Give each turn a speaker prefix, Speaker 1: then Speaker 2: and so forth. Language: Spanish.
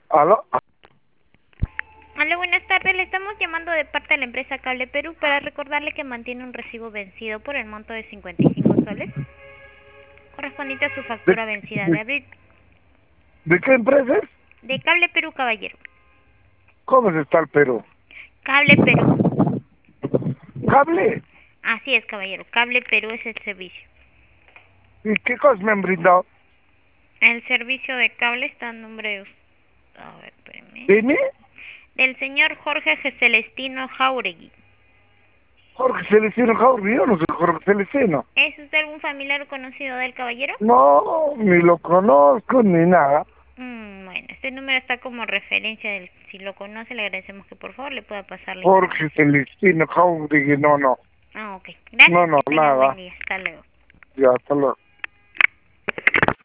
Speaker 1: ¿Aló?
Speaker 2: Hola, buenas tardes. Le estamos llamando de parte de la empresa Cable Perú para recordarle que mantiene un recibo vencido por el monto de 55 soles, correspondiente a su
Speaker 1: ¿De,
Speaker 2: factura vencida de
Speaker 1: de,
Speaker 2: abril.
Speaker 1: de qué empresa es?
Speaker 2: De Cable Perú, caballero.
Speaker 1: ¿Cómo se está el Perú?
Speaker 2: Cable Perú.
Speaker 1: ¿Cable?
Speaker 2: Así es, caballero. Cable Perú es el servicio.
Speaker 1: ¿Y qué cosas me han brindado?
Speaker 2: El servicio de cable está a nombre de... A ver, espérame.
Speaker 1: ¿Dime?
Speaker 2: Del señor Jorge Celestino Jauregui.
Speaker 1: Jorge Celestino Jaurri, yo no soy Jorge Celestino.
Speaker 2: ¿Es usted algún familiar o conocido del caballero?
Speaker 1: No, ni lo conozco ni nada.
Speaker 2: Bueno, este número está como referencia del... Si lo conoce, le agradecemos que por favor le pueda pasar la
Speaker 1: Jorge
Speaker 2: información.
Speaker 1: Celestino Jaurri, no, no.
Speaker 2: Ok.
Speaker 1: No,
Speaker 2: Gracias,
Speaker 1: no,
Speaker 2: que tenga buen
Speaker 1: nada.
Speaker 2: día. Hasta luego.
Speaker 1: Ya, hasta luego.